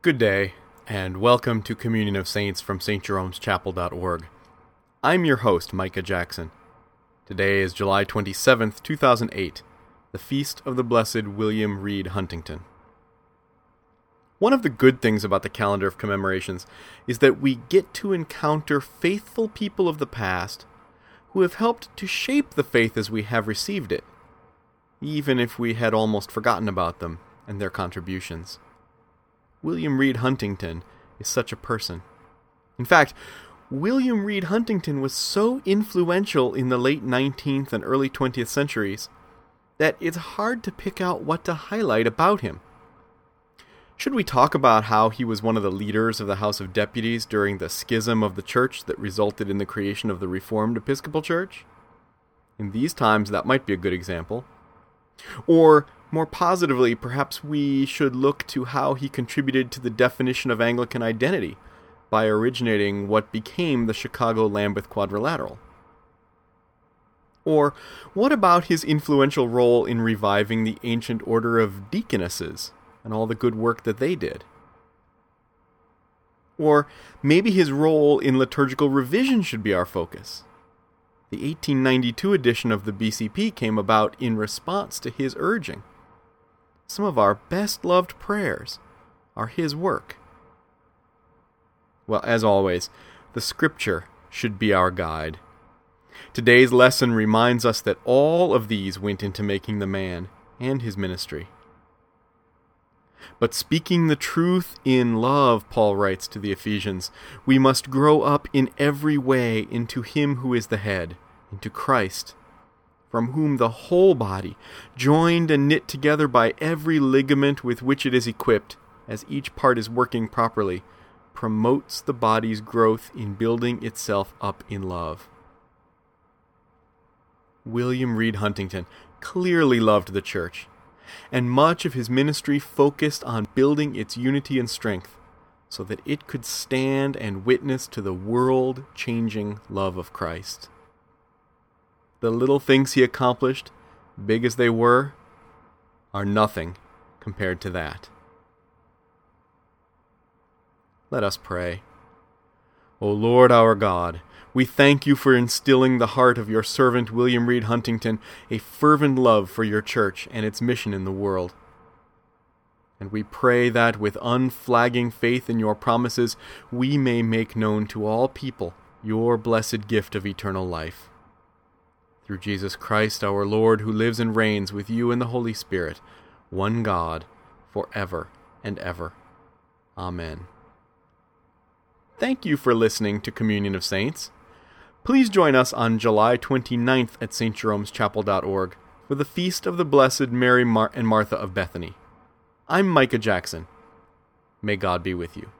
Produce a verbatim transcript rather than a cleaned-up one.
Good day, and welcome to Communion of Saints from Saint Jerome's Chapel dot org. I'm your host, Micah Jackson. Today is July twenty-seventh, two thousand eight, the feast of the Blessed William Reed Huntington. One of the good things about the calendar of commemorations is that we get to encounter faithful people of the past who have helped to shape the faith as we have received it, even if we had almost forgotten about them and their contributions. William Reed Huntington is such a person. In fact, William Reed Huntington was so influential in the late nineteenth and early twentieth centuries that it's hard to pick out what to highlight about him. Should we talk about how he was one of the leaders of the House of Deputies during the schism of the church that resulted in the creation of the Reformed Episcopal Church? In these times, that might be a good example. Or, more positively, perhaps we should look to how he contributed to the definition of Anglican identity by originating what became the Chicago-Lambeth Quadrilateral. Or, what about his influential role in reviving the ancient order of deaconesses and all the good work that they did? Or maybe his role in liturgical revision should be our focus. The eighteen ninety-two edition of the B C P came about in response to his urging. Some of our best-loved prayers are his work. Well, as always, the Scripture should be our guide. Today's lesson reminds us that all of these went into making the man and his ministry. But speaking the truth in love, Paul writes to the Ephesians, we must grow up in every way into him who is the head, into Christ, from whom the whole body, joined and knit together by every ligament with which it is equipped, as each part is working properly, promotes the body's growth in building itself up in love. William Reed Huntington clearly loved the church, and much of his ministry focused on building its unity and strength, so that it could stand and witness to the world-changing love of Christ. The little things he accomplished, big as they were, are nothing compared to that. Let us pray. O Lord our God, we thank you for instilling the heart of your servant William Reed Huntington a fervent love for your church and its mission in the world. And we pray that with unflagging faith in your promises, we may make known to all people your blessed gift of eternal life. Through Jesus Christ our Lord, who lives and reigns with you in the Holy Spirit, one God, forever and ever. Amen. Thank you for listening to Communion of Saints. Please join us on July twenty-ninth at Saint Jerome's Chapel dot org for the Feast of the Blessed Mary Mar- and Martha of Bethany. I'm Micah Jackson. May God be with you.